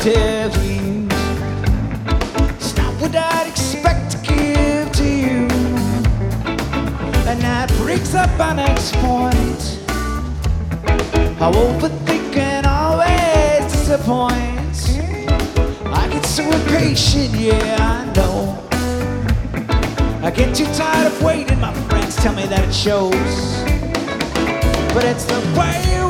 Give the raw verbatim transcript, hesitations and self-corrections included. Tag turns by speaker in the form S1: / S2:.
S1: negative views. It's not what I'd expect to give to you. And that brings up our next point. How overthinking always disappoints. I get so impatient, yeah, I know. I get too tired of waiting, my friends tell me that it shows. But it's the way